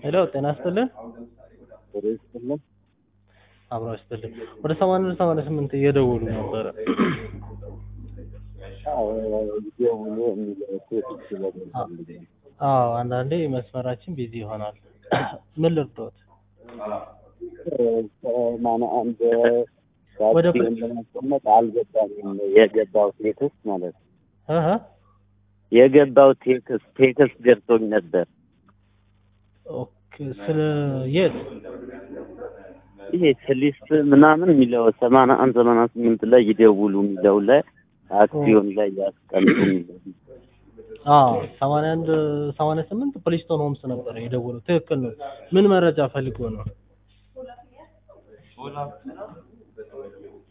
ሄሎ ጤና ይስጥልን። ሬስጥልን አብሮ ይስጥልን። ወደ 88 እየደወሉ ነበረ። ደውሎ የሚለው ቴክስት ስለደረሰልኝ አዎ አንዳንዴ መስመራችን ቢዚ ይሆናል። ምን ልርዶት? ማን አንድ ወደ ታክሲውን ለማስቀመጥ አልገባኝም። የገባው ቴክስት ማለት ነው። አሃ የገባው ቴክስት ገብቶኝ ነበር። ኦኬ ስለ የት ይሄ ስሊስት ምናምን የሚለው 88 ላይ ይደውሉ የሚለው ላይ አክሲዮን ላይ ያስቀምጡ የሚለው 81 88 ፕሊስቶን ሆምስ ነበር የደወለው። ትክክል ነው። ምን መረጃ ፈልጎ ነው?